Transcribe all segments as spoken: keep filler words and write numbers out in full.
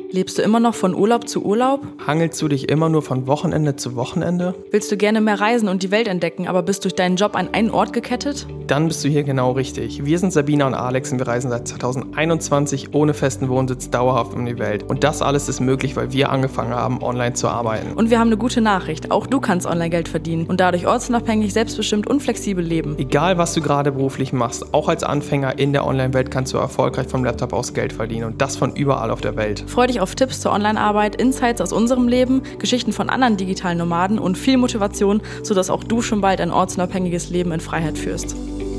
Lebst du immer noch von Urlaub zu Urlaub? Hangelst du dich immer nur von Wochenende zu Wochenende? Willst du gerne mehr reisen und die Welt entdecken, aber bist durch deinen Job an einen Ort gekettet? Dann bist du hier genau richtig. Wir sind Sabina und Alex und wir reisen seit zweitausendeinundzwanzig ohne festen Wohnsitz dauerhaft um die Welt. Und das alles ist möglich, weil wir angefangen haben, online zu arbeiten. Und wir haben eine gute Nachricht. Auch du kannst online Geld verdienen und dadurch ortsunabhängig, selbstbestimmt und flexibel leben. Egal, was du gerade beruflich machst, auch als Anfänger in der Online-Welt kannst du erfolgreich vom Laptop aus Geld verdienen. Und das von überall auf der Welt. Freu dich auf Tipps zur Online-Arbeit, Insights aus unserem Leben, Geschichten von anderen digitalen Nomaden und viel Motivation, sodass auch du schon bald ein ortsunabhängiges Leben in Freiheit führst.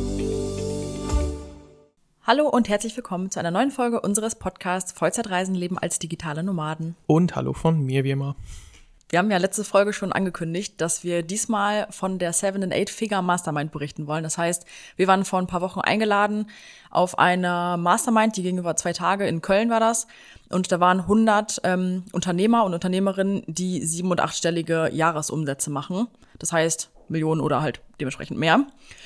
Hallo und herzlich willkommen zu einer neuen Folge unseres Podcasts Vollzeitreisen leben als digitale Nomaden. Und hallo von mir wie immer. Wir haben ja letzte Folge schon angekündigt, dass wir diesmal von der Seven and Eight Figure Mastermind berichten wollen. Das heißt, wir waren vor ein paar Wochen eingeladen auf eine Mastermind, die ging über zwei Tage, in Köln war das. Und da waren hundert ähm, Unternehmer und Unternehmerinnen, die sieben- und achtstellige Jahresumsätze machen. Das heißt Millionen oder halt dementsprechend mehr.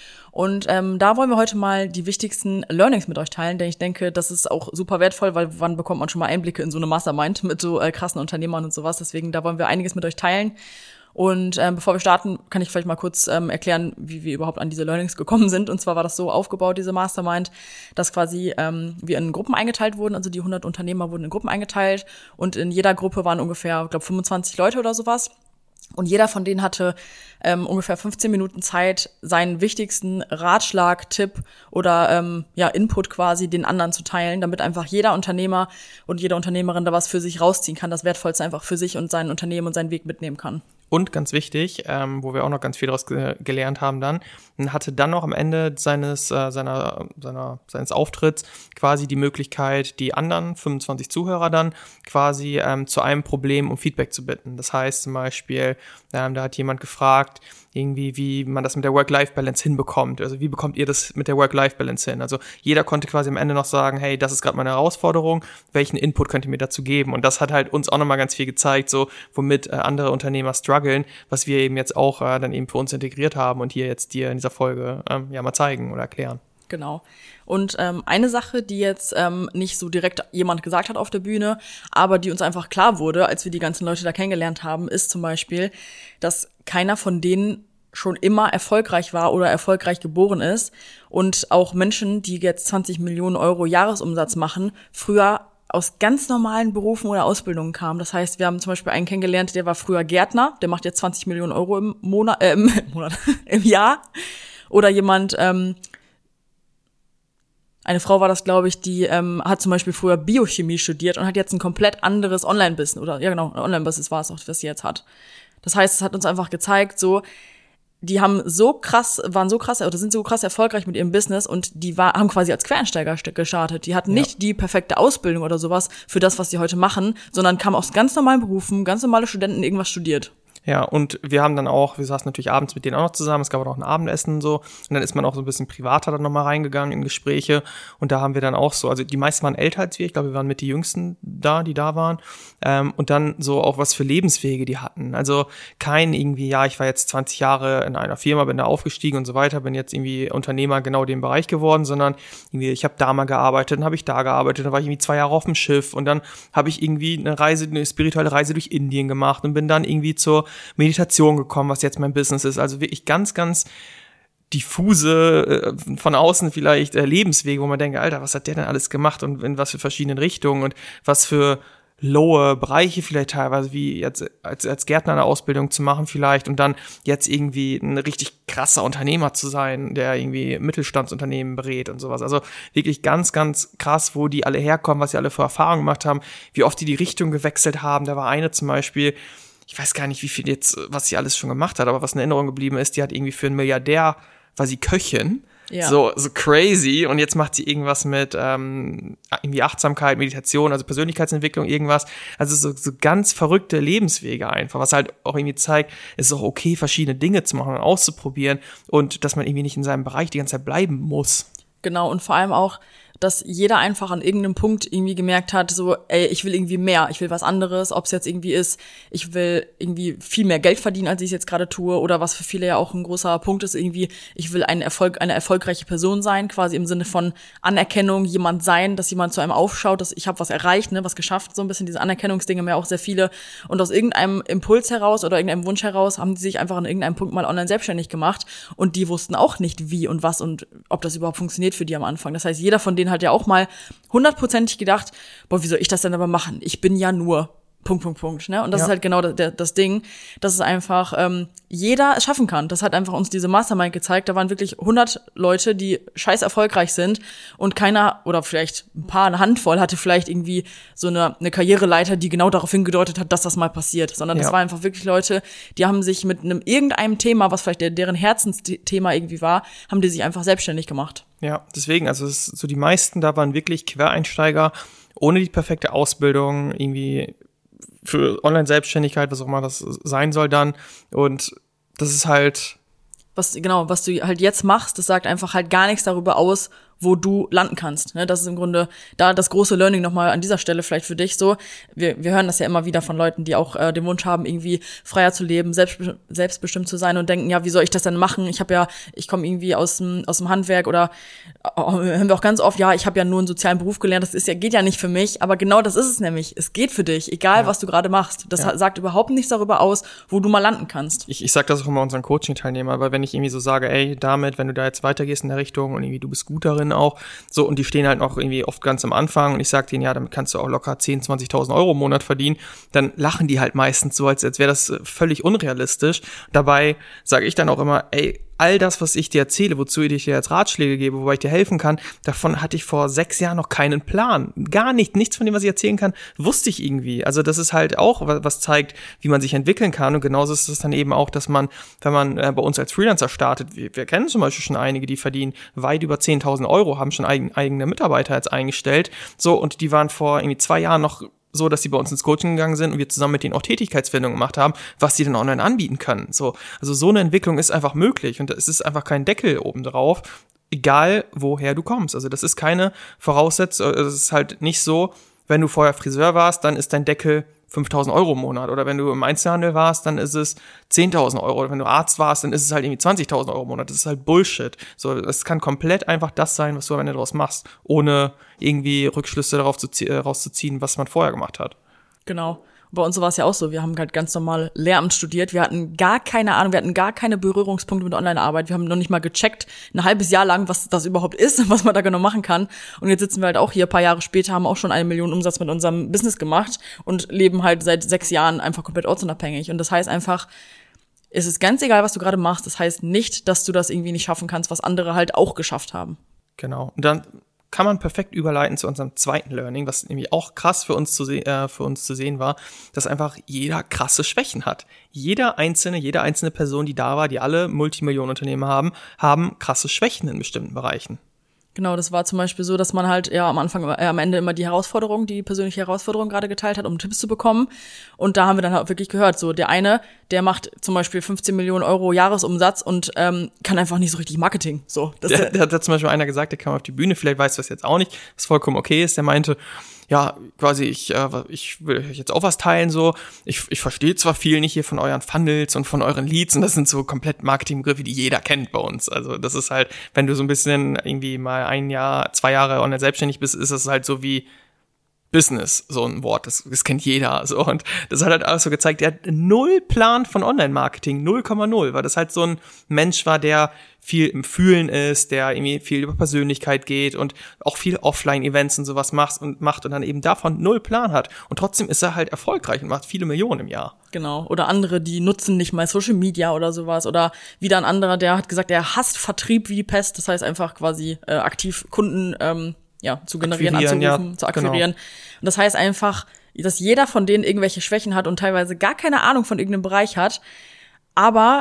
Und ähm, da wollen wir heute mal die wichtigsten Learnings mit euch teilen, denn ich denke, das ist auch super wertvoll, weil wann bekommt man schon mal Einblicke in so eine Mastermind mit so äh, krassen Unternehmern und sowas. Deswegen, da wollen wir einiges mit euch teilen. Und ähm, bevor wir starten, kann ich vielleicht mal kurz ähm, erklären, wie wir überhaupt an diese Learnings gekommen sind. Und zwar war das so aufgebaut, diese Mastermind, dass quasi ähm, wir in Gruppen eingeteilt wurden. Also die hundert Unternehmer wurden in Gruppen eingeteilt. Und in jeder Gruppe waren ungefähr, ich glaube, fünfundzwanzig Leute oder sowas. Und jeder von denen hatte ähm, ungefähr fünfzehn Minuten Zeit, seinen wichtigsten Ratschlag, Tipp oder ähm, ja Input quasi den anderen zu teilen, damit einfach jeder Unternehmer und jede Unternehmerin da was für sich rausziehen kann, das Wertvollste einfach für sich und sein Unternehmen und seinen Weg mitnehmen kann. Und ganz wichtig, ähm, wo wir auch noch ganz viel daraus ge- gelernt haben dann, hatte dann noch am Ende seines äh, seiner seiner seines Auftritts quasi die Möglichkeit, die anderen fünfundzwanzig Zuhörer dann quasi ähm, zu einem Problem um Feedback zu bitten. Das heißt zum Beispiel, ähm, da hat jemand gefragt, irgendwie, wie man das mit der Work-Life-Balance hinbekommt. Also wie bekommt ihr das mit der Work-Life-Balance hin? Also jeder konnte quasi am Ende noch sagen, hey, das ist gerade meine Herausforderung, welchen Input könnt ihr mir dazu geben? Und das hat halt uns auch nochmal ganz viel gezeigt, so womit äh, andere Unternehmer strugglen, was wir eben jetzt auch äh, dann eben für uns integriert haben und hier jetzt dir in dieser Folge ähm, ja mal zeigen oder erklären. Genau. Und ähm, eine Sache, die jetzt ähm, nicht so direkt jemand gesagt hat auf der Bühne, aber die uns einfach klar wurde, als wir die ganzen Leute da kennengelernt haben, ist zum Beispiel, dass keiner von denen schon immer erfolgreich war oder erfolgreich geboren ist. Und auch Menschen, die jetzt zwanzig Millionen Euro Jahresumsatz machen, früher aus ganz normalen Berufen oder Ausbildungen kamen. Das heißt, wir haben zum Beispiel einen kennengelernt, der war früher Gärtner, der macht jetzt zwanzig Millionen Euro im Monat, äh, im Monat, im Jahr. Oder jemand, ähm, Eine Frau war das, glaube ich, die ähm, hat zum Beispiel früher Biochemie studiert und hat jetzt ein komplett anderes Online-Business. Oder ja genau, ein Online-Business war es auch, was sie jetzt hat. Das heißt, es hat uns einfach gezeigt, so, die haben so krass, waren so krass oder sind so krass erfolgreich mit ihrem Business und die war, haben quasi als Quereinsteiger gestartet. Die hatten Ja. nicht die perfekte Ausbildung oder sowas für das, was sie heute machen, sondern kamen aus ganz normalen Berufen, ganz normale Studenten, irgendwas studiert. Ja, und wir haben dann auch, wir saßen natürlich abends mit denen auch noch zusammen, es gab auch noch ein Abendessen und so, und dann ist man auch so ein bisschen privater dann nochmal reingegangen in Gespräche und da haben wir dann auch so, also die meisten waren älter als wir, ich glaube, wir waren mit die Jüngsten da, die da waren, ähm, und dann so auch was für Lebenswege die hatten, also kein irgendwie, ja, ich war jetzt zwanzig Jahre in einer Firma, bin da aufgestiegen und so weiter, bin jetzt irgendwie Unternehmer genau dem Bereich geworden, sondern irgendwie, ich habe da mal gearbeitet, dann habe ich da gearbeitet, dann war ich irgendwie zwei Jahre auf dem Schiff und dann habe ich irgendwie eine Reise, eine spirituelle Reise durch Indien gemacht und bin dann irgendwie zur Meditation gekommen, was jetzt mein Business ist. Also wirklich ganz, ganz diffuse, äh, von außen vielleicht äh, Lebenswege, wo man denkt, Alter, was hat der denn alles gemacht und in was für verschiedenen Richtungen und was für lowe Bereiche vielleicht teilweise, wie jetzt als, als Gärtner eine Ausbildung zu machen vielleicht und dann jetzt irgendwie ein richtig krasser Unternehmer zu sein, der irgendwie Mittelstandsunternehmen berät und sowas. Also wirklich ganz, ganz krass, wo die alle herkommen, was sie alle für Erfahrungen gemacht haben, wie oft die die Richtung gewechselt haben. Da war eine zum Beispiel, ich weiß gar nicht, wie viel jetzt, was sie alles schon gemacht hat, aber was in Erinnerung geblieben ist, die hat irgendwie für einen Milliardär, war sie Köchin, ja. so so crazy und jetzt macht sie irgendwas mit ähm, irgendwie Achtsamkeit, Meditation, also Persönlichkeitsentwicklung, irgendwas, also so, so ganz verrückte Lebenswege einfach, was halt auch irgendwie zeigt, es ist auch okay, verschiedene Dinge zu machen und auszuprobieren und dass man irgendwie nicht in seinem Bereich die ganze Zeit bleiben muss. Genau, und vor allem auch dass jeder einfach an irgendeinem Punkt irgendwie gemerkt hat, so, ey, ich will irgendwie mehr, ich will was anderes, ob es jetzt irgendwie ist, ich will irgendwie viel mehr Geld verdienen, als ich es jetzt gerade tue, oder was für viele ja auch ein großer Punkt ist, irgendwie, ich will ein Erfolg, eine erfolgreiche Person sein, quasi im Sinne von Anerkennung, jemand sein, dass jemand zu einem aufschaut, dass ich habe was erreicht, ne, was geschafft, so ein bisschen diese Anerkennungsdinge, mehr auch sehr viele, und aus irgendeinem Impuls heraus oder irgendeinem Wunsch heraus haben die sich einfach an irgendeinem Punkt mal online selbstständig gemacht, und die wussten auch nicht, wie und was und ob das überhaupt funktioniert für die am Anfang. Das heißt, jeder von denen hat ja auch mal hundertprozentig gedacht, boah, wie soll ich das denn aber machen? Ich bin ja nur Punkt, Punkt, Punkt, ne? Und das ja. ist halt genau das, das Ding, dass es einfach ähm, jeder es schaffen kann. Das hat einfach uns diese Mastermind gezeigt. Da waren wirklich hundert Leute, die scheiß erfolgreich sind, und keiner, oder vielleicht ein paar, eine Handvoll, hatte vielleicht irgendwie so eine, eine Karriereleiter, die genau darauf hingedeutet hat, dass das mal passiert. Sondern das ja. war einfach wirklich Leute, die haben sich mit einem irgendeinem Thema, was vielleicht der, deren Herzensthema irgendwie war, haben die sich einfach selbstständig gemacht. Ja, deswegen, also es ist so, die meisten da waren wirklich Quereinsteiger, ohne die perfekte Ausbildung, irgendwie für Online-Selbstständigkeit, was auch immer das sein soll dann. Und das ist halt... Was, genau, was du halt jetzt machst, das sagt einfach halt gar nichts darüber aus, wo du landen kannst. Ne? Das ist im Grunde da das große Learning nochmal an dieser Stelle vielleicht für dich so. Wir, wir hören das ja immer wieder von Leuten, die auch äh, den Wunsch haben, irgendwie freier zu leben, selbstbe- selbstbestimmt zu sein, und denken, ja, wie soll ich das denn machen? Ich habe ja, ich komme irgendwie aus dem aus dem Handwerk, oder äh, hören wir auch ganz oft, ja, ich habe ja nur einen sozialen Beruf gelernt, das ist ja geht ja nicht für mich. Aber genau das ist es nämlich. Es geht für dich, egal ja. was du gerade machst. Das ja. sagt überhaupt nichts darüber aus, wo du mal landen kannst. Ich, ich sag das auch immer unseren Coaching-Teilnehmern, weil wenn ich irgendwie so sage, ey, damit, wenn du da jetzt weitergehst in der Richtung und irgendwie du bist gut darin auch, so, und die stehen halt noch irgendwie oft ganz am Anfang, und ich sag denen, ja, damit kannst du auch locker zehntausend, zwanzigtausend Euro im Monat verdienen, dann lachen die halt meistens so, als, als wäre das völlig unrealistisch. Dabei sage ich dann auch immer, ey, all das, was ich dir erzähle, wozu ich dir jetzt Ratschläge gebe, wobei ich dir helfen kann, davon hatte ich vor sechs Jahren noch keinen Plan. Gar nicht. Nichts von dem, was ich erzählen kann, wusste ich irgendwie. Also das ist halt auch, was zeigt, wie man sich entwickeln kann. Und genauso ist es dann eben auch, dass man, wenn man äh, bei uns als Freelancer startet, wir, wir kennen zum Beispiel schon einige, die verdienen weit über zehntausend Euro, haben schon eigen, eigene Mitarbeiter jetzt eingestellt. So, und die waren vor irgendwie zwei Jahren noch so, dass sie bei uns ins Coaching gegangen sind und wir zusammen mit denen auch Tätigkeitsfindung gemacht haben, was sie dann online anbieten können. So, also so eine Entwicklung ist einfach möglich, und es ist einfach kein Deckel oben drauf, egal woher du kommst. Also das ist keine Voraussetzung, es ist halt nicht so, wenn du vorher Friseur warst, dann ist dein Deckel fünftausend Euro im Monat, oder wenn du im Einzelhandel warst, dann ist es zehntausend Euro, oder wenn du Arzt warst, dann ist es halt irgendwie zwanzigtausend Euro im Monat. Das ist halt Bullshit. So, das kann komplett einfach das sein, was du am Ende daraus machst, ohne irgendwie Rückschlüsse darauf zu zie- rauszuziehen, was man vorher gemacht hat. Genau. Bei uns war es ja auch so, wir haben halt ganz normal Lehramt studiert, wir hatten gar keine Ahnung, wir hatten gar keine Berührungspunkte mit Online-Arbeit, wir haben noch nicht mal gecheckt, ein halbes Jahr lang, was das überhaupt ist, was man da genau machen kann, und jetzt sitzen wir halt auch hier, ein paar Jahre später, haben auch schon eine Million Umsatz mit unserem Business gemacht und leben halt seit sechs Jahren einfach komplett ortsunabhängig, und das heißt einfach, es ist ganz egal, was du gerade machst, das heißt nicht, dass du das irgendwie nicht schaffen kannst, was andere halt auch geschafft haben. Genau, und dann kann man perfekt überleiten zu unserem zweiten Learning, was nämlich auch krass für uns zu se- äh, für uns zu sehen war, dass einfach jeder krasse Schwächen hat. Jeder einzelne, jede einzelne Person, die da war, die alle Multimillionenunternehmen haben, haben krasse Schwächen in bestimmten Bereichen. Genau, das war zum Beispiel so, dass man halt ja am Anfang, äh, am Ende immer die Herausforderung, die persönliche Herausforderung gerade geteilt hat, um Tipps zu bekommen. Und da haben wir dann halt wirklich gehört, so der eine, der macht zum Beispiel fünfzehn Millionen Euro Jahresumsatz und ähm, kann einfach nicht so richtig Marketing. So, das der, der hat zum Beispiel einer gesagt, der kam auf die Bühne, vielleicht weißt du das jetzt auch nicht, was vollkommen okay ist. Der meinte, ja, quasi, ich, äh, ich will euch jetzt auch was teilen, so. Ich, ich verstehe zwar viel nicht hier von euren Funnels und von euren Leads, und das sind so komplett Marketingbegriffe, die jeder kennt bei uns. Also das ist halt, wenn du so ein bisschen irgendwie mal ein Jahr, zwei Jahre online selbstständig bist, ist das halt so wie Business, so ein Wort, das, das kennt jeder, so. Und das hat halt auch so gezeigt, der hat null Plan von Online-Marketing, null Komma null, weil das halt so ein Mensch war, der viel im Fühlen ist, der irgendwie viel über Persönlichkeit geht und auch viel Offline-Events und sowas macht und macht und dann eben davon null Plan hat. Und trotzdem ist er halt erfolgreich und macht viele Millionen im Jahr. Genau. Oder andere, die nutzen nicht mal Social Media oder sowas. Oder wieder ein anderer, der hat gesagt, er hasst Vertrieb wie die Pest. Das heißt einfach quasi äh, aktiv Kunden ähm, ja zu generieren, anzurufen, ja, zu akquirieren. Genau. Und das heißt einfach, dass jeder von denen irgendwelche Schwächen hat und teilweise gar keine Ahnung von irgendeinem Bereich hat, aber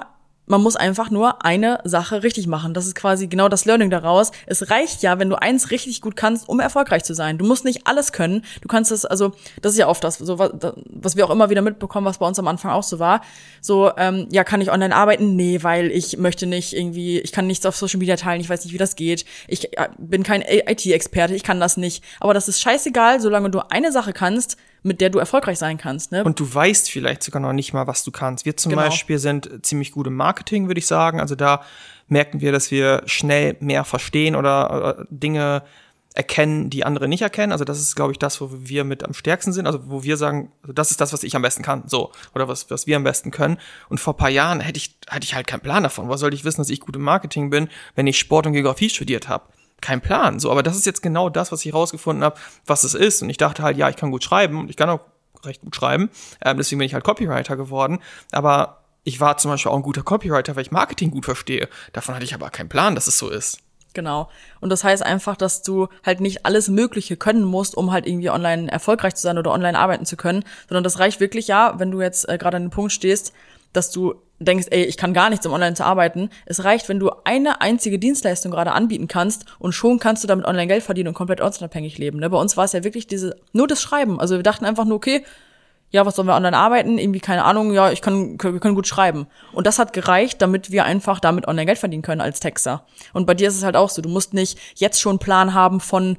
man muss einfach nur eine Sache richtig machen. Das ist quasi genau das Learning daraus. Es reicht ja, wenn du eins richtig gut kannst, um erfolgreich zu sein. Du musst nicht alles können. Du kannst es, also das ist ja oft das, so was, was wir auch immer wieder mitbekommen, was bei uns am Anfang auch so war. So, ähm, ja, kann ich online arbeiten? Nee, weil ich möchte nicht irgendwie, ich kann nichts auf Social Media teilen, ich weiß nicht, wie das geht. Ich bin kein I T-Experte, ich kann das nicht. Aber das ist scheißegal, solange du eine Sache kannst, mit der du erfolgreich sein kannst. Ne? Und du weißt vielleicht sogar noch nicht mal, was du kannst. Wir zum Genau. Beispiel sind ziemlich gut im Marketing, würde ich sagen. Also da merken wir, dass wir schnell mehr verstehen oder, oder Dinge erkennen, die andere nicht erkennen. Also das ist, glaube ich, das, wo wir mit am stärksten sind. Also wo wir sagen, also das ist das, was ich am besten kann. So. Oder was, was wir am besten können. Und vor ein paar Jahren hätte ich, hätte ich halt keinen Plan davon. Woher sollte ich wissen, dass ich gut im Marketing bin, wenn ich Sport und Geografie studiert habe? Kein Plan. So, aber das ist jetzt genau das, was ich rausgefunden habe, was es ist. Und ich dachte halt, ja, ich kann gut schreiben und ich kann auch recht gut schreiben. Ähm, deswegen bin ich halt Copywriter geworden. Aber ich war zum Beispiel auch ein guter Copywriter, weil ich Marketing gut verstehe. Davon hatte ich aber keinen Plan, dass es so ist. Genau. Und das heißt einfach, dass du halt nicht alles Mögliche können musst, um halt irgendwie online erfolgreich zu sein oder online arbeiten zu können, sondern das reicht wirklich, ja, wenn du jetzt äh, gerade an dem Punkt stehst, dass du denkst, ey, ich kann gar nichts, um online zu arbeiten. Es reicht, wenn du eine einzige Dienstleistung gerade anbieten kannst und schon kannst du damit online Geld verdienen und komplett ortsunabhängig leben. Ne? Bei uns war es ja wirklich diese, nur das Schreiben. Also wir dachten einfach nur, okay, ja, was sollen wir online arbeiten? Irgendwie, keine Ahnung, ja, ich kann, wir können gut schreiben. Und das hat gereicht, damit wir einfach damit online Geld verdienen können als Texter. Und bei dir ist es halt auch so, du musst nicht jetzt schon einen Plan haben von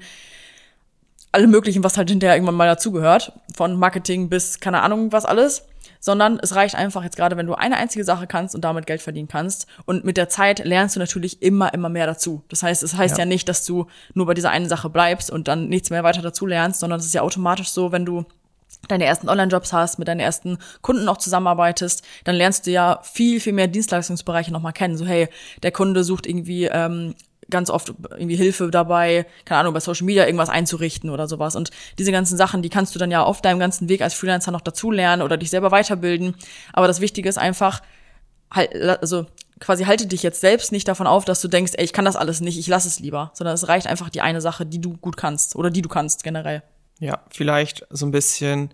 allem Möglichen, was halt hinterher irgendwann mal dazugehört. Von Marketing bis, keine Ahnung, was alles. Sondern es reicht einfach jetzt gerade, wenn du eine einzige Sache kannst und damit Geld verdienen kannst. Und mit der Zeit lernst du natürlich immer, immer mehr dazu. Das heißt, es heißt ja, ja nicht, dass du nur bei dieser einen Sache bleibst und dann nichts mehr weiter dazu lernst, sondern es ist ja automatisch so, wenn du deine ersten Online-Jobs hast, mit deinen ersten Kunden auch zusammenarbeitest, dann lernst du ja viel, viel mehr Dienstleistungsbereiche nochmal kennen. So, hey, der Kunde sucht irgendwie ähm, ganz oft irgendwie Hilfe dabei, keine Ahnung, bei Social Media irgendwas einzurichten oder sowas. Und diese ganzen Sachen, die kannst du dann ja auf deinem ganzen Weg als Freelancer noch dazulernen oder dich selber weiterbilden. Aber das Wichtige ist einfach, halt, also quasi halte dich jetzt selbst nicht davon auf, dass du denkst, ey, ich kann das alles nicht, ich lass es lieber. Sondern es reicht einfach die eine Sache, die du gut kannst oder die du kannst generell. Ja, vielleicht so ein bisschen,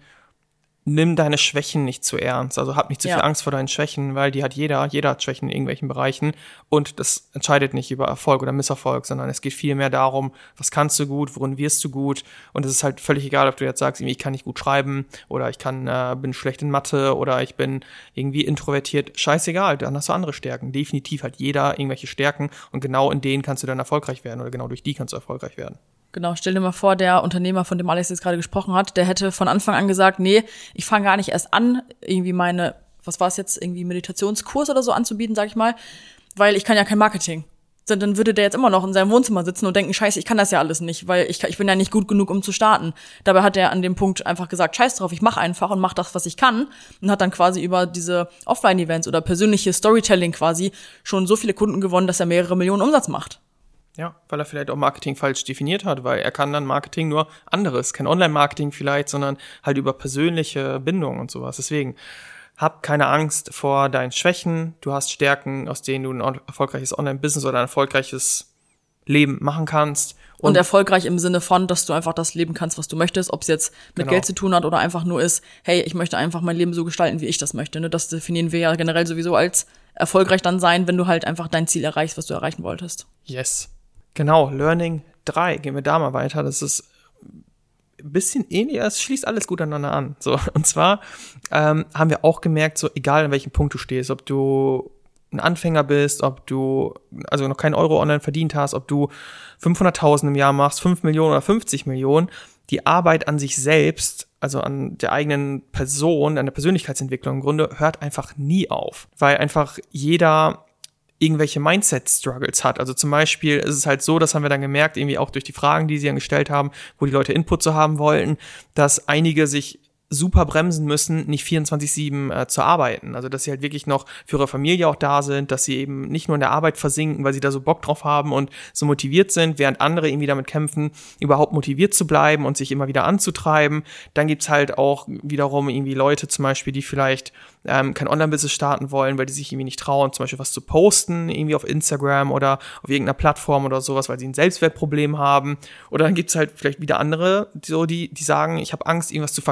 nimm deine Schwächen nicht zu ernst. Also hab nicht zu Ja. viel Angst vor deinen Schwächen, weil die hat jeder. Jeder hat Schwächen in irgendwelchen Bereichen. Und das entscheidet nicht über Erfolg oder Misserfolg, sondern es geht viel mehr darum, was kannst du gut, worin wirst du gut. Und es ist halt völlig egal, ob du jetzt sagst, ich kann nicht gut schreiben oder ich kann äh, bin schlecht in Mathe oder ich bin irgendwie introvertiert. Scheißegal, dann hast du andere Stärken. Definitiv hat jeder irgendwelche Stärken und genau in denen kannst du dann erfolgreich werden oder genau durch die kannst du erfolgreich werden. Genau, stell dir mal vor, der Unternehmer, von dem Alex jetzt gerade gesprochen hat, der hätte von Anfang an gesagt, nee, ich fange gar nicht erst an, irgendwie meine, was war es jetzt, irgendwie Meditationskurs oder so anzubieten, sag ich mal, weil ich kann ja kein Marketing. Dann würde der jetzt immer noch in seinem Wohnzimmer sitzen und denken, scheiße, ich kann das ja alles nicht, weil ich, ich bin ja nicht gut genug, um zu starten. Dabei hat er an dem Punkt einfach gesagt, scheiß drauf, ich mache einfach und mache das, was ich kann. Und hat dann quasi über diese Offline-Events oder persönliche Storytelling quasi schon so viele Kunden gewonnen, dass er mehrere Millionen Umsatz macht. Ja, weil er vielleicht auch Marketing falsch definiert hat, weil er kann dann Marketing nur anderes, kein Online-Marketing vielleicht, sondern halt über persönliche Bindungen und sowas. Deswegen, hab keine Angst vor deinen Schwächen. Du hast Stärken, aus denen du ein erfolgreiches Online-Business oder ein erfolgreiches Leben machen kannst. Und, und erfolgreich im Sinne von, dass du einfach das leben kannst, was du möchtest, ob es jetzt mit Genau. Geld zu tun hat oder einfach nur ist, hey, ich möchte einfach mein Leben so gestalten, wie ich das möchte. Ne? Das definieren wir ja generell sowieso als erfolgreich dann sein, wenn du halt einfach dein Ziel erreichst, was du erreichen wolltest. Yes. Genau, Learning drei, gehen wir da mal weiter. Das ist ein bisschen ähnlich, es schließt alles gut aneinander an. So, und zwar ähm, haben wir auch gemerkt, so egal an welchem Punkt du stehst, ob du ein Anfänger bist, ob du also noch keinen Euro online verdient hast, ob du fünfhunderttausend im Jahr machst, fünf Millionen oder fünfzig Millionen, die Arbeit an sich selbst, also an der eigenen Person, an der Persönlichkeitsentwicklung im Grunde, hört einfach nie auf. Weil einfach jeder irgendwelche Mindset-Struggles hat. Also zum Beispiel ist es halt so, das haben wir dann gemerkt, irgendwie auch durch die Fragen, die sie dann gestellt haben, wo die Leute Input zu haben wollten, dass einige sich super bremsen müssen, nicht vierundzwanzig sieben äh, zu arbeiten. Also dass sie halt wirklich noch für ihre Familie auch da sind, dass sie eben nicht nur in der Arbeit versinken, weil sie da so Bock drauf haben und so motiviert sind, während andere irgendwie damit kämpfen, überhaupt motiviert zu bleiben und sich immer wieder anzutreiben. Dann gibt's halt auch wiederum irgendwie Leute zum Beispiel, die vielleicht ähm, kein Online-Business starten wollen, weil die sich irgendwie nicht trauen, zum Beispiel was zu posten, irgendwie auf Instagram oder auf irgendeiner Plattform oder sowas, weil sie ein Selbstwertproblem haben. Oder dann gibt's halt vielleicht wieder andere, so die die sagen, ich habe Angst, irgendwas zu verkaufen. Ich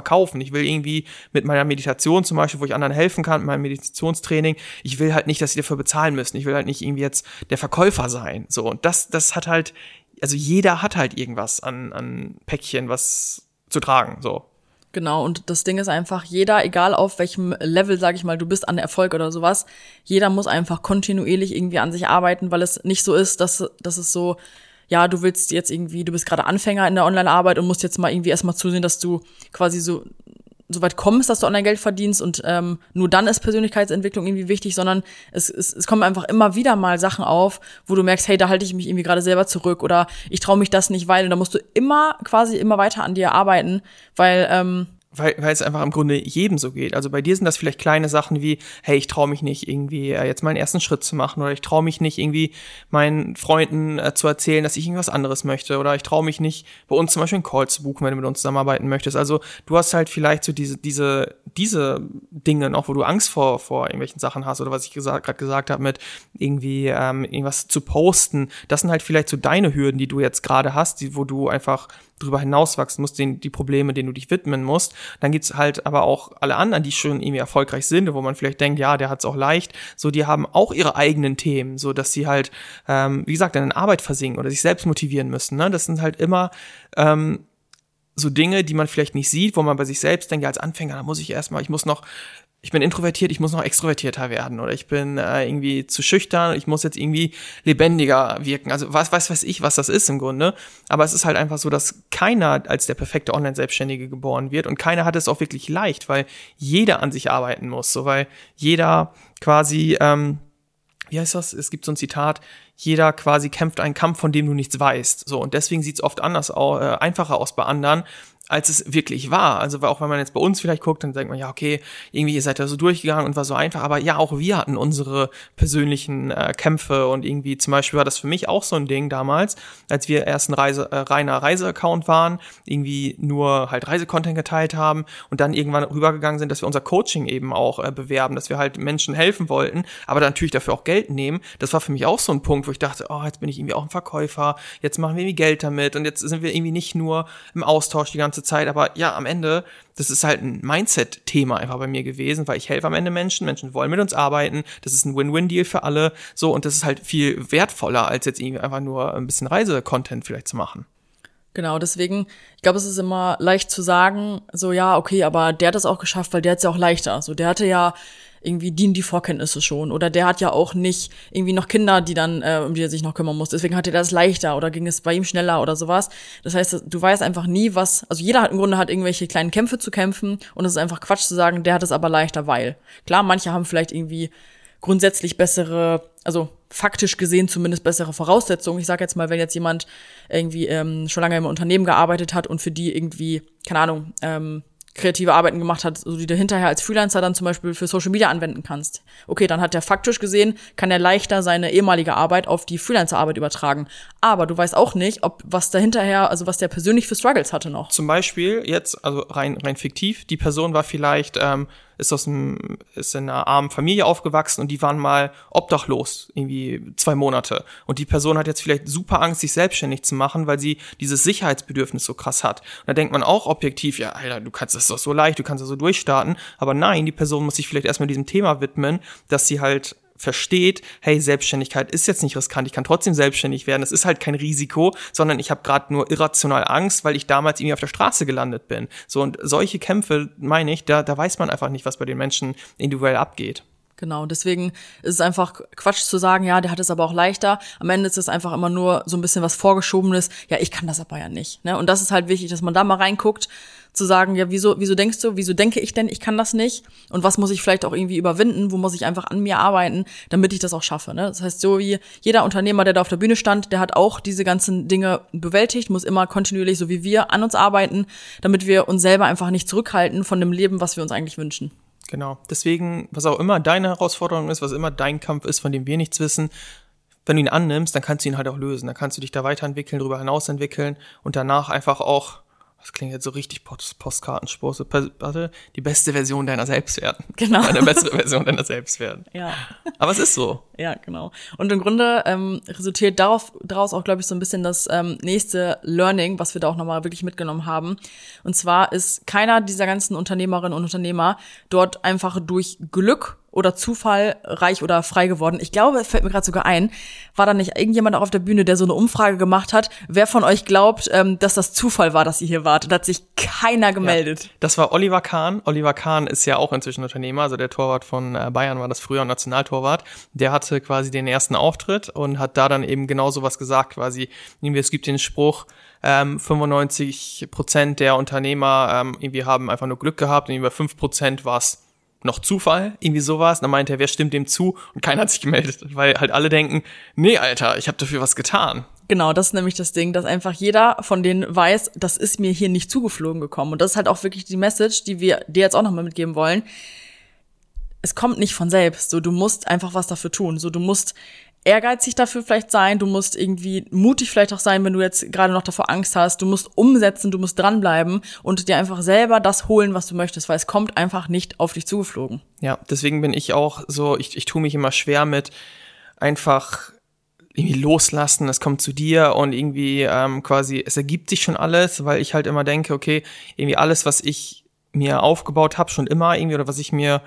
Ich will irgendwie mit meiner Meditation zum Beispiel, wo ich anderen helfen kann, mit meinem Meditationstraining, ich will halt nicht, dass sie dafür bezahlen müssen. Ich will halt nicht irgendwie jetzt der Verkäufer sein. So, und das, das hat halt, also jeder hat halt irgendwas an, an Päckchen, was zu tragen, so. Genau, und das Ding ist einfach, jeder, egal auf welchem Level, sag ich mal, du bist an Erfolg oder sowas, jeder muss einfach kontinuierlich irgendwie an sich arbeiten, weil es nicht so ist, dass, dass es so, ja, du willst jetzt irgendwie, du bist gerade Anfänger in der Online-Arbeit und musst jetzt mal irgendwie erstmal zusehen, dass du quasi so so weit kommst, dass du online Geld verdienst und ähm, nur dann ist Persönlichkeitsentwicklung irgendwie wichtig, sondern es, es, es kommen einfach immer wieder mal Sachen auf, wo du merkst, hey, da halte ich mich irgendwie gerade selber zurück oder ich traue mich das nicht, weil, und da musst du immer quasi immer weiter an dir arbeiten, weil ähm, Weil, weil es einfach im Grunde jedem so geht. Also bei dir sind das vielleicht kleine Sachen wie, hey, ich traue mich nicht irgendwie äh, jetzt meinen ersten Schritt zu machen oder ich traue mich nicht irgendwie meinen Freunden äh, zu erzählen, dass ich irgendwas anderes möchte oder ich traue mich nicht, bei uns zum Beispiel einen Call zu buchen, wenn du mit uns zusammenarbeiten möchtest. Also du hast halt vielleicht so diese diese diese Dinge noch, wo du Angst vor vor irgendwelchen Sachen hast oder was ich gesagt, gerade gesagt habe mit irgendwie ähm, irgendwas zu posten. Das sind halt vielleicht so deine Hürden, die du jetzt gerade hast, die, wo du einfach drüber hinauswachsen musst, den, die Probleme, denen du dich widmen musst. Dann gibt's halt aber auch alle anderen, die schon irgendwie erfolgreich sind, wo man vielleicht denkt, ja, der hat's auch leicht. So, die haben auch ihre eigenen Themen, so dass sie halt, ähm, wie gesagt, in Arbeit versinken oder sich selbst motivieren müssen. Ne? Das sind halt immer ähm, so Dinge, die man vielleicht nicht sieht, wo man bei sich selbst denkt, ja, als Anfänger, da muss ich erstmal, ich muss noch ich bin introvertiert, ich muss noch extrovertierter werden oder ich bin äh, irgendwie zu schüchtern, ich muss jetzt irgendwie lebendiger wirken. Also was weiß weiß ich, was das ist im Grunde. Aber es ist halt einfach so, dass keiner als der perfekte Online-Selbstständige geboren wird und keiner hat es auch wirklich leicht, weil jeder an sich arbeiten muss, so weil jeder quasi, ähm, wie heißt das? Es gibt so ein Zitat, jeder quasi kämpft einen Kampf, von dem du nichts weißt. So und deswegen sieht es oft anders aus, äh, einfacher aus bei anderen, als es wirklich war. Also auch wenn man jetzt bei uns vielleicht guckt, dann denkt man, ja, okay, irgendwie ihr seid da so durchgegangen und war so einfach, aber ja, auch wir hatten unsere persönlichen äh, Kämpfe und irgendwie zum Beispiel war das für mich auch so ein Ding damals, als wir erst ein Reise, äh, reiner Reiseaccount waren, irgendwie nur halt Reisecontent geteilt haben und dann irgendwann rübergegangen sind, dass wir unser Coaching eben auch äh, bewerben, dass wir halt Menschen helfen wollten, aber dann natürlich dafür auch Geld nehmen. Das war für mich auch so ein Punkt, wo ich dachte, oh, jetzt bin ich irgendwie auch ein Verkäufer, jetzt machen wir irgendwie Geld damit und jetzt sind wir irgendwie nicht nur im Austausch die ganze Zeit, aber ja, am Ende, das ist halt ein Mindset-Thema einfach bei mir gewesen, weil ich helfe am Ende Menschen, Menschen wollen mit uns arbeiten, das ist ein Win-Win-Deal für alle, so, und das ist halt viel wertvoller, als jetzt irgendwie einfach nur ein bisschen Reise-Content vielleicht zu machen. Genau, deswegen, ich glaube, es ist immer leicht zu sagen, so, ja, okay, aber der hat das auch geschafft, weil der hat es ja auch leichter, so, der hatte ja irgendwie die, die Vorkenntnisse schon oder der hat ja auch nicht irgendwie noch Kinder, die dann, äh, um die er sich noch kümmern muss, deswegen hatte er das leichter oder ging es bei ihm schneller oder sowas. Das heißt, du weißt einfach nie, was, also jeder hat im Grunde hat irgendwelche kleinen Kämpfe zu kämpfen und es ist einfach Quatsch zu sagen, der hat es aber leichter, weil. Klar, manche haben vielleicht irgendwie grundsätzlich bessere, also faktisch gesehen zumindest bessere Voraussetzungen. Ich sage jetzt mal, wenn jetzt jemand irgendwie ähm, schon lange im Unternehmen gearbeitet hat und für die irgendwie, keine Ahnung, ähm, kreative Arbeiten gemacht hat, so die du hinterher als Freelancer dann zum Beispiel für Social Media anwenden kannst. Okay, dann hat der faktisch gesehen, kann er leichter seine ehemalige Arbeit auf die Freelancer-Arbeit übertragen. Aber du weißt auch nicht, ob was da hinterher, also was der persönlich für Struggles hatte noch. Zum Beispiel jetzt, also rein rein fiktiv, die Person war vielleicht, ähm, ist aus einem, ist in einer armen Familie aufgewachsen und die waren mal obdachlos, irgendwie zwei Monate. Und die Person hat jetzt vielleicht super Angst, sich selbstständig zu machen, weil sie dieses Sicherheitsbedürfnis so krass hat. Und da denkt man auch objektiv, ja, Alter, du kannst das doch so leicht, du kannst das so durchstarten. Aber nein, die Person muss sich vielleicht erstmal diesem Thema widmen, dass sie halt versteht, hey, Selbstständigkeit ist jetzt nicht riskant, ich kann trotzdem selbstständig werden, es ist halt kein Risiko, sondern ich habe gerade nur irrational Angst, weil ich damals irgendwie auf der Straße gelandet bin. So, und solche Kämpfe, meine ich, da, da weiß man einfach nicht, was bei den Menschen individuell abgeht. Genau, deswegen ist es einfach Quatsch zu sagen, ja, der hat es aber auch leichter. Am Ende ist es einfach immer nur so ein bisschen was Vorgeschobenes, ja, ich kann das aber ja nicht. Ne? Und das ist halt wichtig, dass man da mal reinguckt, zu sagen, ja, wieso, wieso denkst du, wieso denke ich denn, ich kann das nicht? Und was muss ich vielleicht auch irgendwie überwinden? Wo muss ich einfach an mir arbeiten, damit ich das auch schaffe? Ne? Das heißt, so wie jeder Unternehmer, der da auf der Bühne stand, der hat auch diese ganzen Dinge bewältigt, muss immer kontinuierlich, so wie wir, an uns arbeiten, damit wir uns selber einfach nicht zurückhalten von dem Leben, was wir uns eigentlich wünschen. Genau. Deswegen, was auch immer deine Herausforderung ist, was immer dein Kampf ist, von dem wir nichts wissen, wenn du ihn annimmst, dann kannst du ihn halt auch lösen. Dann kannst du dich da weiterentwickeln, darüber hinaus entwickeln und danach einfach auch das klingt jetzt so richtig Post- Postkartenspruch, warte, die beste Version deiner selbst werden. Genau. Eine bessere Version deiner selbst werden. Ja. Aber es ist so. Ja, genau. Und im Grunde ähm, resultiert darauf, daraus auch, glaube ich, so ein bisschen das ähm, nächste Learning, was wir da auch nochmal wirklich mitgenommen haben. Und zwar ist keiner dieser ganzen Unternehmerinnen und Unternehmer dort einfach durch Glück oder Zufall reich oder frei geworden. Ich glaube, es fällt mir gerade sogar ein, war da nicht irgendjemand auch auf der Bühne, der so eine Umfrage gemacht hat, wer von euch glaubt, ähm, dass das Zufall war, dass ihr hier wart? Und da hat sich keiner gemeldet. Ja, das war Oliver Kahn. Oliver Kahn ist ja auch inzwischen Unternehmer, also der Torwart von äh, Bayern war das früher, Nationaltorwart. Der hatte quasi den ersten Auftritt und hat da dann eben genau sowas gesagt, quasi, irgendwie, es gibt den Spruch, ähm, fünfundneunzig Prozent der Unternehmer ähm, irgendwie haben einfach nur Glück gehabt und über fünf Prozent war es noch Zufall, irgendwie sowas. Und dann meinte er, wer stimmt dem zu? Und keiner hat sich gemeldet, weil halt alle denken, nee, Alter, ich habe dafür was getan. Genau, das ist nämlich das Ding, dass einfach jeder von denen weiß, das ist mir hier nicht zugeflogen gekommen. Und das ist halt auch wirklich die Message, die wir dir jetzt auch nochmal mitgeben wollen. Es kommt nicht von selbst. So, du musst einfach was dafür tun. So, du musst ehrgeizig dafür vielleicht sein, du musst irgendwie mutig vielleicht auch sein, wenn du jetzt gerade noch davor Angst hast, du musst umsetzen, du musst dranbleiben und dir einfach selber das holen, was du möchtest, weil es kommt einfach nicht auf dich zugeflogen. Ja, deswegen bin ich auch so, ich, ich tue mich immer schwer mit einfach irgendwie loslassen, es kommt zu dir und irgendwie ähm, quasi, es ergibt sich schon alles, weil ich halt immer denke, okay, irgendwie alles, was ich mir aufgebaut habe, schon immer irgendwie oder was ich mir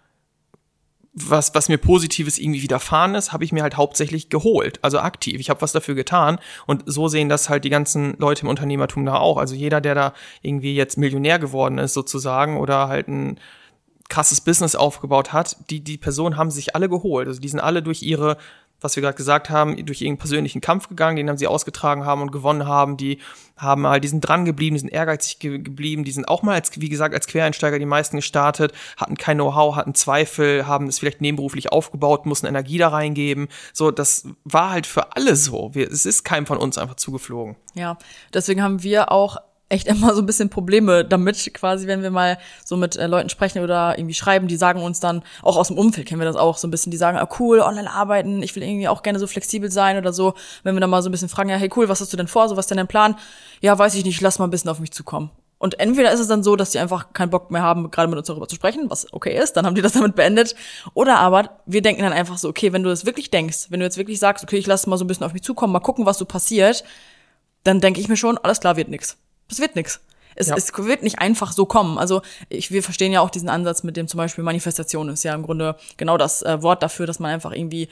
was was mir Positives irgendwie widerfahren ist, habe ich mir halt hauptsächlich geholt, also aktiv. Ich habe was dafür getan und so sehen das halt die ganzen Leute im Unternehmertum da auch. Also jeder, der da irgendwie jetzt Millionär geworden ist sozusagen oder halt ein krasses Business aufgebaut hat, die die Personen haben sich alle geholt. Also die sind alle durch ihre, was wir gerade gesagt haben, durch ihren persönlichen Kampf gegangen, den haben sie ausgetragen haben und gewonnen haben. Die haben halt, die sind dran geblieben, die sind ehrgeizig ge- geblieben, die sind auch mal als, wie gesagt, als Quereinsteiger die meisten gestartet, hatten kein Know-how, hatten Zweifel, haben es vielleicht nebenberuflich aufgebaut, mussten Energie da reingeben. So, das war halt für alle so. Wir, es ist keinem von uns einfach zugeflogen. Ja, deswegen haben wir auch echt immer so ein bisschen Probleme damit, quasi, wenn wir mal so mit äh, Leuten sprechen oder irgendwie schreiben, die sagen uns dann, auch aus dem Umfeld kennen wir das auch so ein bisschen, die sagen, ah, cool, online arbeiten, ich will irgendwie auch gerne so flexibel sein oder so. Wenn wir dann mal so ein bisschen fragen, ja, hey, cool, was hast du denn vor, so was ist denn dein Plan? Ja, weiß ich nicht, lass mal ein bisschen auf mich zukommen. Und entweder ist es dann so, dass die einfach keinen Bock mehr haben, gerade mit uns darüber zu sprechen, was okay ist, dann haben die das damit beendet. Oder aber wir denken dann einfach so, okay, wenn du das wirklich denkst, wenn du jetzt wirklich sagst, okay, ich lasse mal so ein bisschen auf mich zukommen, mal gucken, was so passiert, dann denke ich mir schon, alles klar, wird nix. Das wird nix. Es, ja. es wird nicht einfach so kommen. Also ich, wir verstehen ja auch diesen Ansatz mit dem zum Beispiel Manifestation ist ja im Grunde genau das äh, Wort dafür, dass man einfach irgendwie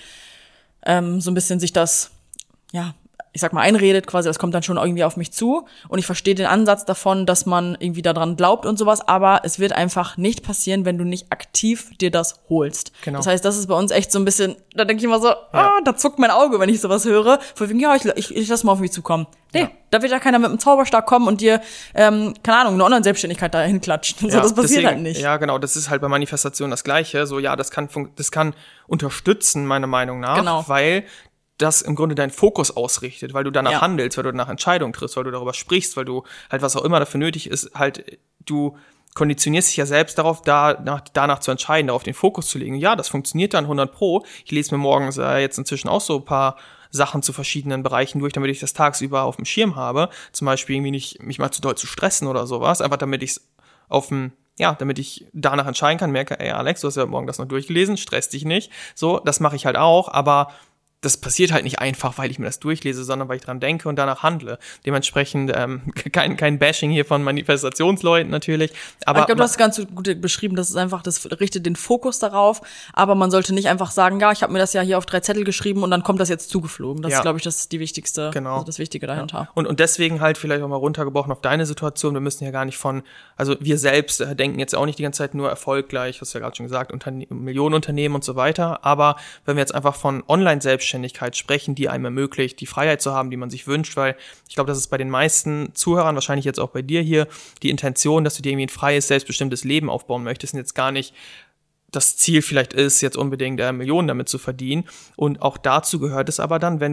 ähm, so ein bisschen sich das, ja, ich sag mal, einredet quasi, das kommt dann schon irgendwie auf mich zu und ich verstehe den Ansatz davon, dass man irgendwie daran glaubt und sowas, aber es wird einfach nicht passieren, wenn du nicht aktiv dir das holst. Genau. Das heißt, das ist bei uns echt so ein bisschen, da denke ich immer so, ja. ah, da zuckt mein Auge, wenn ich sowas höre, von wegen, ja, ich, ich, ich lass mal auf mich zukommen. Nee, ja. Da wird ja keiner mit einem Zauberstab kommen und dir, ähm, keine Ahnung, eine Online-Selbstständigkeit dahin klatschen. So, ja, das passiert deswegen, halt nicht. Ja, genau, das ist halt bei Manifestation das Gleiche. So, ja, das kann, das kann unterstützen, meiner Meinung nach, genau. weil das im Grunde deinen Fokus ausrichtet, weil du danach ja. handelst, weil du danach Entscheidungen triffst, weil du darüber sprichst, weil du halt was auch immer dafür nötig ist, halt du konditionierst dich ja selbst darauf, da, nach, danach zu entscheiden, darauf den Fokus zu legen. Ja, das funktioniert dann hundert Pro. Ich lese mir morgens äh, jetzt inzwischen auch so ein paar Sachen zu verschiedenen Bereichen durch, damit ich das tagsüber auf dem Schirm habe. Zum Beispiel irgendwie nicht mich mal zu doll zu stressen oder sowas, einfach damit ich es auf dem ja, damit ich danach entscheiden kann, merke, ey Alex, du hast ja morgen das noch durchgelesen, stress dich nicht. So, das mache ich halt auch, aber das passiert halt nicht einfach, weil ich mir das durchlese, sondern weil ich dran denke und danach handle. Dementsprechend ähm, kein kein Bashing hier von Manifestationsleuten natürlich. Aber ich glaube, du hast es ganz gut beschrieben, das ist einfach, das richtet den Fokus darauf, aber man sollte nicht einfach sagen, ja, ich habe mir das ja hier auf drei Zettel geschrieben und dann kommt das jetzt zugeflogen. Das ja. ist, glaube ich, das ist die wichtigste, genau. also das Wichtige dahinter. Ja. Und und deswegen halt vielleicht auch mal runtergebrochen auf deine Situation. Wir müssen ja gar nicht von, also wir selbst äh, denken jetzt auch nicht die ganze Zeit nur erfolgreich, hast du ja gerade schon gesagt, Unterne- Millionenunternehmen und so weiter. Aber wenn wir jetzt einfach von Online-Selbstständigkeit sprechen, die einem ermöglicht, die Freiheit zu haben, die man sich wünscht, weil ich glaube, das ist bei den meisten Zuhörern, wahrscheinlich jetzt auch bei dir hier, die Intention, dass du dir irgendwie ein freies, selbstbestimmtes Leben aufbauen möchtest und jetzt gar nicht das Ziel vielleicht ist, jetzt unbedingt äh, Millionen damit zu verdienen. Und auch dazu gehört es aber dann, wenn du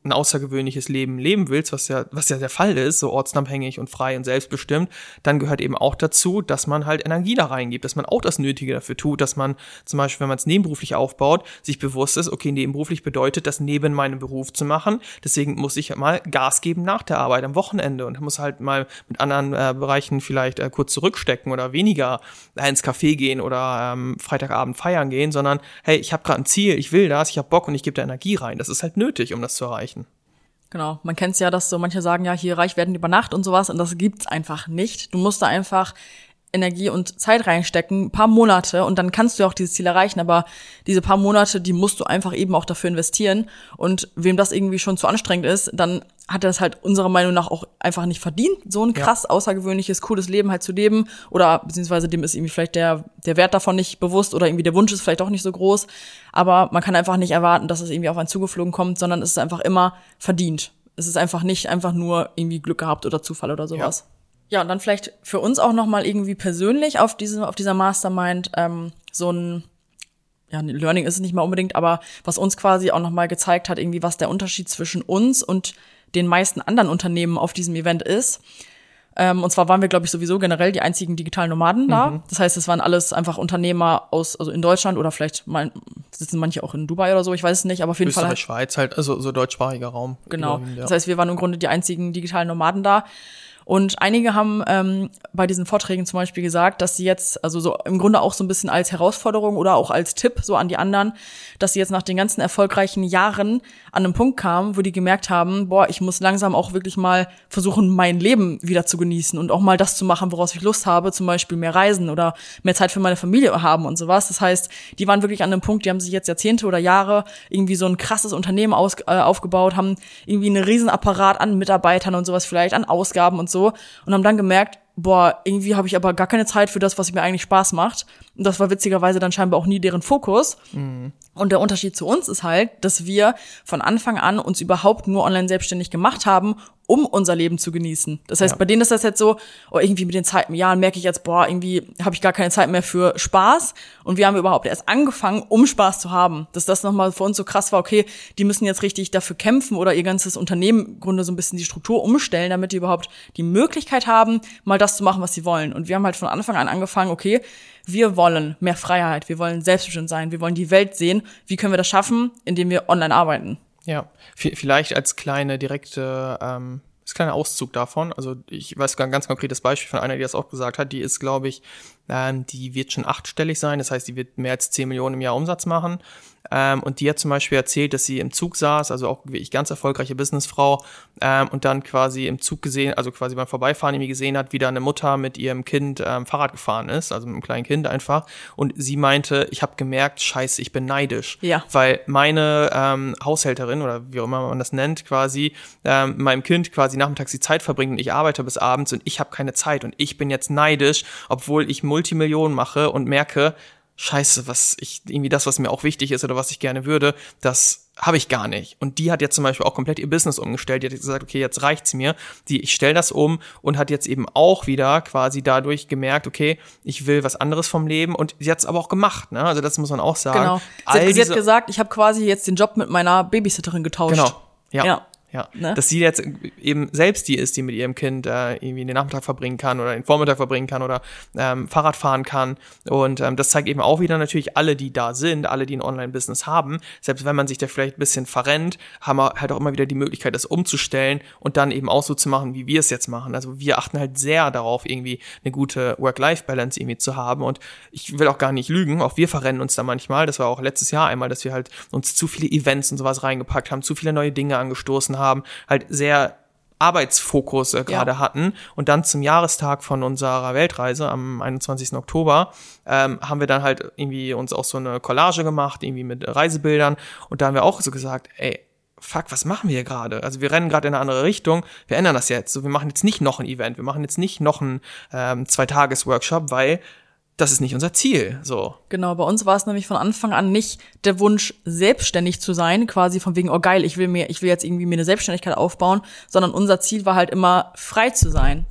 ein außergewöhnliches Leben leben willst, was ja, was ja der Fall ist, so ortsunabhängig und frei und selbstbestimmt, dann gehört eben auch dazu, dass man halt Energie da reingibt, dass man auch das Nötige dafür tut, dass man zum Beispiel, wenn man es nebenberuflich aufbaut, sich bewusst ist, okay, nebenberuflich bedeutet das neben meinem Beruf zu machen, deswegen muss ich mal Gas geben nach der Arbeit am Wochenende und muss halt mal mit anderen äh, Bereichen vielleicht äh, kurz zurückstecken oder weniger äh, ins Café gehen oder ähm, Freitagabend feiern gehen, sondern hey, ich habe gerade ein Ziel, ich will das, ich habe Bock und ich gebe da Energie rein. Das ist halt nötig, um das zu erreichen. Genau, man kennt es ja, dass so manche sagen, ja, hier reich werden über Nacht und sowas und das gibt's einfach nicht. Du musst da einfach Energie und Zeit reinstecken, ein paar Monate und dann kannst du ja auch dieses Ziel erreichen, aber diese paar Monate, die musst du einfach eben auch dafür investieren und wem das irgendwie schon zu anstrengend ist, dann hat er es halt unserer Meinung nach auch einfach nicht verdient, so ein krass ja. außergewöhnliches, cooles Leben halt zu leben oder beziehungsweise dem ist irgendwie vielleicht der der Wert davon nicht bewusst oder irgendwie der Wunsch ist vielleicht auch nicht so groß, aber man kann einfach nicht erwarten, dass es irgendwie auf einen zugeflogen kommt, sondern es ist einfach immer verdient. Es ist einfach nicht einfach nur irgendwie Glück gehabt oder Zufall oder sowas. Ja. Ja, und dann vielleicht für uns auch nochmal irgendwie persönlich auf diesem, auf dieser Mastermind ähm, so ein, ja, ein Learning ist es nicht mal unbedingt, aber was uns quasi auch nochmal gezeigt hat, irgendwie was der Unterschied zwischen uns und den meisten anderen Unternehmen auf diesem Event ist. Ähm, und zwar waren wir, glaube ich, sowieso generell die einzigen digitalen Nomaden da. Mhm. Das heißt, es waren alles einfach Unternehmer aus, also in Deutschland oder vielleicht mal, sitzen manche auch in Dubai oder so, ich weiß es nicht, aber auf jeden Österreich, Fall. Schweiz halt, also so deutschsprachiger Raum. Genau. Ja. Das heißt, wir waren im Grunde die einzigen digitalen Nomaden da. Und einige haben ähm, bei diesen Vorträgen zum Beispiel gesagt, dass sie jetzt, also so im Grunde auch so ein bisschen als Herausforderung oder auch als Tipp so an die anderen, dass sie jetzt nach den ganzen erfolgreichen Jahren an einem Punkt kamen, wo die gemerkt haben, boah, ich muss langsam auch wirklich mal versuchen, mein Leben wieder zu genießen und auch mal das zu machen, woraus ich Lust habe, zum Beispiel mehr reisen oder mehr Zeit für meine Familie haben und sowas. Das heißt, die waren wirklich an einem Punkt, die haben sich jetzt Jahrzehnte oder Jahre irgendwie so ein krasses Unternehmen aus, äh, aufgebaut, haben irgendwie einen Riesenapparat an Mitarbeitern und sowas vielleicht, an Ausgaben und so. So, und haben dann gemerkt, boah, irgendwie habe ich aber gar keine Zeit für das, was mir eigentlich Spaß macht. Und das war witzigerweise dann scheinbar auch nie deren Fokus. Mhm. Und der Unterschied zu uns ist halt, dass wir von Anfang an uns überhaupt nur online selbstständig gemacht haben, um unser Leben zu genießen. Das heißt, ja. bei denen ist das jetzt so, oh, irgendwie mit den Zeiten, Jahren merke ich jetzt, boah, irgendwie habe ich gar keine Zeit mehr für Spaß. Und wir haben überhaupt erst angefangen, um Spaß zu haben. Dass das nochmal für uns so krass war, okay, die müssen jetzt richtig dafür kämpfen oder ihr ganzes Unternehmen im Grunde so ein bisschen die Struktur umstellen, damit die überhaupt die Möglichkeit haben, mal das zu machen, was sie wollen. Und wir haben halt von Anfang an angefangen, okay, wir wollen mehr Freiheit, wir wollen selbstbestimmt sein, wir wollen die Welt sehen. Wie können wir das schaffen? Indem wir online arbeiten. Ja, vielleicht als kleine direkte, ähm, als kleiner Auszug davon. Also ich weiß gar ein ganz konkretes Beispiel von einer, die das auch gesagt hat. Die ist, glaube ich, ähm, die wird schon achtstellig sein. Das heißt, die wird mehr als zehn Millionen im Jahr Umsatz machen. Ähm, und die hat zum Beispiel erzählt, dass sie im Zug saß, also auch wirklich ganz erfolgreiche Businessfrau, ähm, und dann quasi im Zug gesehen, also quasi beim Vorbeifahren irgendwie gesehen hat, wie da eine Mutter mit ihrem Kind ähm, Fahrrad gefahren ist, also mit einem kleinen Kind einfach. Und sie meinte, ich habe gemerkt, scheiße, ich bin neidisch. Ja. Weil meine ähm, Haushälterin oder wie auch immer man das nennt, quasi ähm, meinem Kind quasi nachmittags die Zeit verbringt und ich arbeite bis abends und ich habe keine Zeit und ich bin jetzt neidisch, obwohl ich Multimillionen mache und merke, scheiße, was ich, irgendwie das, was mir auch wichtig ist oder was ich gerne würde, das habe ich gar nicht. Und die hat jetzt zum Beispiel auch komplett ihr Business umgestellt. Die hat gesagt, okay, jetzt reicht's mir. Die, ich stelle das um und hat jetzt eben auch wieder quasi dadurch gemerkt, okay, ich will was anderes vom Leben und sie hat's aber auch gemacht, ne? Also das muss man auch sagen. Genau. Sie, hat, sie hat gesagt, ich habe quasi jetzt den Job mit meiner Babysitterin getauscht. Genau, ja. ja. Ja, ne? Dass sie jetzt eben selbst die ist, die mit ihrem Kind äh, irgendwie den Nachmittag verbringen kann oder den Vormittag verbringen kann oder ähm, Fahrrad fahren kann. Und ähm, das zeigt eben auch wieder natürlich alle, die da sind, alle, die ein Online-Business haben, selbst wenn man sich da vielleicht ein bisschen verrennt, haben wir halt auch immer wieder die Möglichkeit, das umzustellen und dann eben auch so zu machen, wie wir es jetzt machen. Also wir achten halt sehr darauf, irgendwie eine gute Work-Life-Balance irgendwie zu haben. Und ich will auch gar nicht lügen, auch wir verrennen uns da manchmal. Das war auch letztes Jahr einmal, dass wir halt uns zu viele Events und sowas reingepackt haben, zu viele neue Dinge angestoßen haben, halt sehr Arbeitsfokus äh, gerade ja. hatten und dann zum Jahrestag von unserer Weltreise am einundzwanzigsten Oktober ähm, haben wir dann halt irgendwie uns auch so eine Collage gemacht, irgendwie mit Reisebildern und da haben wir auch so gesagt, ey, fuck, was machen wir hier gerade? Also wir rennen gerade in eine andere Richtung, wir ändern das jetzt, so wir machen jetzt nicht noch ein Event, wir machen jetzt nicht noch einen ähm, Zwei-Tages-Workshop, weil das ist nicht unser Ziel, so. Genau, bei uns war es nämlich von Anfang an nicht der Wunsch, selbstständig zu sein, quasi von wegen, oh geil, ich will mir, ich will jetzt irgendwie mir eine Selbstständigkeit aufbauen, sondern unser Ziel war halt immer, frei zu sein.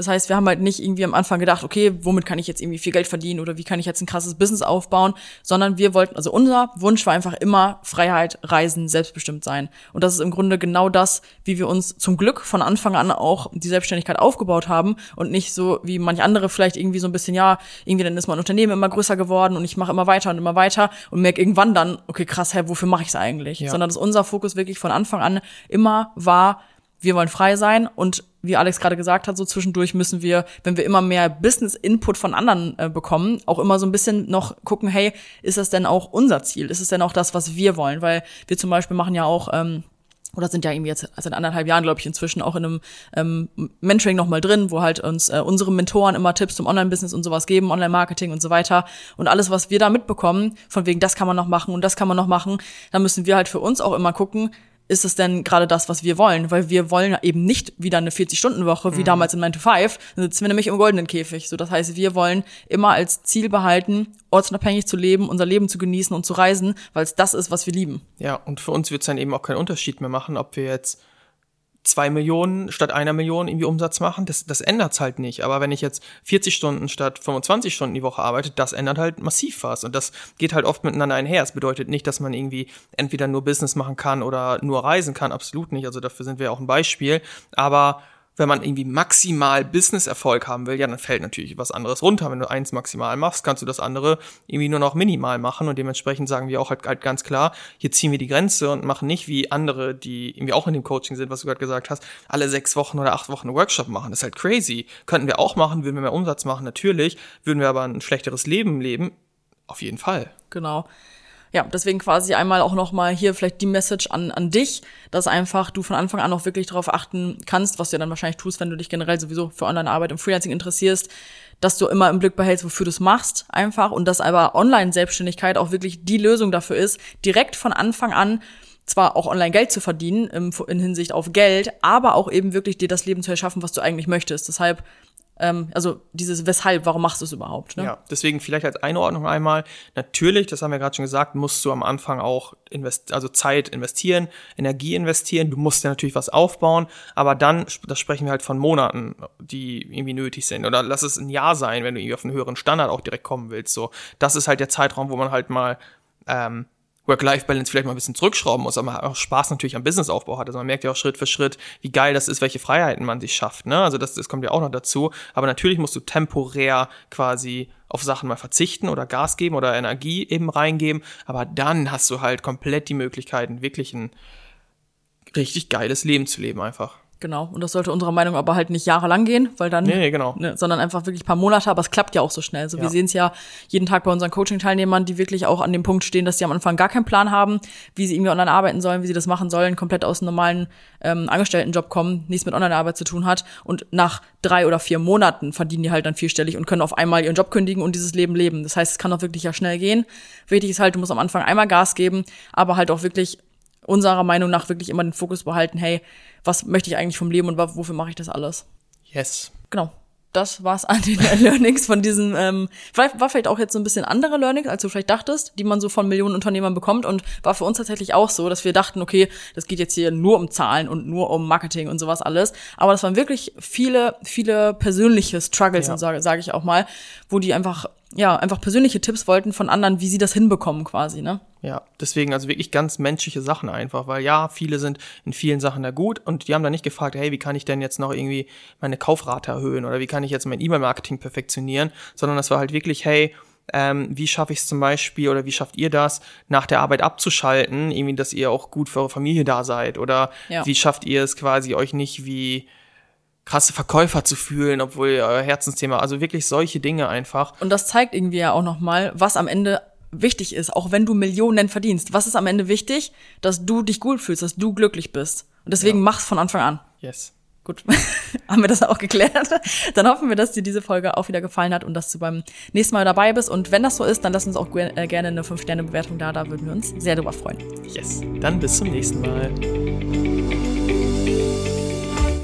Das heißt, wir haben halt nicht irgendwie am Anfang gedacht, okay, womit kann ich jetzt irgendwie viel Geld verdienen oder wie kann ich jetzt ein krasses Business aufbauen, sondern wir wollten, also unser Wunsch war einfach immer Freiheit, Reisen, selbstbestimmt sein. Und das ist im Grunde genau das, wie wir uns zum Glück von Anfang an auch die Selbstständigkeit aufgebaut haben und nicht so wie manch andere vielleicht irgendwie so ein bisschen, ja, irgendwie dann ist mein Unternehmen immer größer geworden und ich mache immer weiter und immer weiter und merke irgendwann dann, okay, krass, hä, wofür mache ich es eigentlich? Ja. Sondern dass unser Fokus wirklich von Anfang an immer war, wir wollen frei sein und wie Alex gerade gesagt hat, so zwischendurch müssen wir, wenn wir immer mehr Business-Input von anderen äh, bekommen, auch immer so ein bisschen noch gucken, hey, ist das denn auch unser Ziel? Ist es denn auch das, was wir wollen? Weil wir zum Beispiel machen ja auch, ähm, oder sind ja irgendwie jetzt seit anderthalb Jahren, glaube ich, inzwischen auch in einem ähm, Mentoring nochmal drin, wo halt uns äh, unsere Mentoren immer Tipps zum Online-Business und sowas geben, Online-Marketing und so weiter. Und alles, was wir da mitbekommen, von wegen, das kann man noch machen und das kann man noch machen, da müssen wir halt für uns auch immer gucken, ist es denn gerade das, was wir wollen? Weil wir wollen eben nicht wieder eine vierzig-Stunden-Woche, wie mhm. damals in nine to five, dann sitzen wir nämlich im goldenen Käfig. So, das heißt, wir wollen immer als Ziel behalten, ortsunabhängig zu leben, unser Leben zu genießen und zu reisen, weil es das ist, was wir lieben. Ja, und für uns wird es dann eben auch keinen Unterschied mehr machen, ob wir jetzt zwei Millionen statt einer Million irgendwie Umsatz machen, das, das ändert's halt nicht. Aber wenn ich jetzt vierzig Stunden statt fünfundzwanzig Stunden die Woche arbeite, das ändert halt massiv was. Und das geht halt oft miteinander einher. Es bedeutet nicht, dass man irgendwie entweder nur Business machen kann oder nur reisen kann. Absolut nicht. Also dafür sind wir auch ein Beispiel. Aber wenn man irgendwie maximal Business-Erfolg haben will, ja, dann fällt natürlich was anderes runter. Wenn du eins maximal machst, kannst du das andere irgendwie nur noch minimal machen. Und dementsprechend sagen wir auch halt, halt ganz klar, hier ziehen wir die Grenze und machen nicht wie andere, die irgendwie auch in dem Coaching sind, was du gerade gesagt hast, alle sechs Wochen oder acht Wochen einen Workshop machen. Das ist halt crazy. Könnten wir auch machen, würden wir mehr Umsatz machen, natürlich. Würden wir aber ein schlechteres Leben leben? Auf jeden Fall. Genau. Ja, deswegen quasi einmal auch nochmal hier vielleicht die Message an an dich, dass einfach du von Anfang an auch wirklich darauf achten kannst, was du ja dann wahrscheinlich tust, wenn du dich generell sowieso für Online-Arbeit und Freelancing interessierst, dass du immer im Blick behältst, wofür du es machst einfach und dass aber Online-Selbstständigkeit auch wirklich die Lösung dafür ist, direkt von Anfang an zwar auch online Geld zu verdienen im, in Hinsicht auf Geld, aber auch eben wirklich dir das Leben zu erschaffen, was du eigentlich möchtest. Deshalb also dieses Weshalb, warum machst du es überhaupt? Ne? Ja, deswegen vielleicht als Einordnung einmal, natürlich, das haben wir gerade schon gesagt, musst du am Anfang auch invest- also Zeit investieren, Energie investieren, du musst ja natürlich was aufbauen, aber dann, das sprechen wir halt von Monaten, die irgendwie nötig sind, oder lass es ein Jahr sein, wenn du irgendwie auf einen höheren Standard auch direkt kommen willst, so. Das ist halt der Zeitraum, wo man halt mal ähm, Work-Life-Balance vielleicht mal ein bisschen zurückschrauben muss, aber auch Spaß natürlich am Businessaufbau hat. Also man merkt ja auch Schritt für Schritt, wie geil das ist, welche Freiheiten man sich schafft, ne? Also das, das kommt ja auch noch dazu. Aber natürlich musst du temporär quasi auf Sachen mal verzichten oder Gas geben oder Energie eben reingeben. Aber dann hast du halt komplett die Möglichkeiten, wirklich ein richtig geiles Leben zu leben einfach. Genau, und das sollte unserer Meinung aber halt nicht jahrelang gehen, weil dann, nee, genau. ne, sondern einfach wirklich ein paar Monate, aber es klappt ja auch so schnell. Also ja. Wir sehen es ja jeden Tag bei unseren Coaching-Teilnehmern, die wirklich auch an dem Punkt stehen, dass sie am Anfang gar keinen Plan haben, wie sie irgendwie online arbeiten sollen, wie sie das machen sollen, komplett aus einem normalen ähm, Angestelltenjob kommen, nichts mit Online-Arbeit zu tun hat und nach drei oder vier Monaten verdienen die halt dann vierstellig und können auf einmal ihren Job kündigen und dieses Leben leben. Das heißt, es kann auch wirklich ja schnell gehen. Wichtig ist halt, du musst am Anfang einmal Gas geben, aber halt auch wirklich unserer Meinung nach wirklich immer den Fokus behalten, hey, was möchte ich eigentlich vom Leben und wofür mache ich das alles? Yes. Genau. Das war's an den Learnings von diesem, ähm, vielleicht, war vielleicht auch jetzt so ein bisschen andere Learnings, als du vielleicht dachtest, die man so von Millionen Unternehmern bekommt und war für uns tatsächlich auch so, dass wir dachten, okay, das geht jetzt hier nur um Zahlen und nur um Marketing und sowas alles, aber das waren wirklich viele, viele persönliche Struggles, ja. sage sag ich auch mal, wo die einfach, ja, einfach persönliche Tipps wollten von anderen, wie sie das hinbekommen quasi, ne? Ja, deswegen also wirklich ganz menschliche Sachen einfach, weil ja, viele sind in vielen Sachen da gut und die haben dann nicht gefragt, hey, wie kann ich denn jetzt noch irgendwie meine Kaufrate erhöhen oder wie kann ich jetzt mein E-Mail-Marketing perfektionieren, sondern das war halt wirklich, hey, ähm, wie schaffe ich es zum Beispiel oder wie schafft ihr das, nach der Arbeit abzuschalten, irgendwie, dass ihr auch gut für eure Familie da seid oder ja. Wie schafft ihr es quasi, euch nicht wie krasse Verkäufer zu fühlen, obwohl ihr euer Herzensthema, also wirklich solche Dinge einfach. Und das zeigt irgendwie ja auch nochmal, was am Ende wichtig ist, auch wenn du Millionen verdienst. Was ist am Ende wichtig? Dass du dich gut fühlst, dass du glücklich bist. Und deswegen ja. Mach's von Anfang an. Yes. Gut, haben wir das auch geklärt. Dann hoffen wir, dass dir diese Folge auch wieder gefallen hat und dass du beim nächsten Mal dabei bist. Und wenn das so ist, dann lass uns auch gerne eine fünf Sterne Bewertung da. Da würden wir uns sehr drüber freuen. Yes. Dann bis zum nächsten Mal.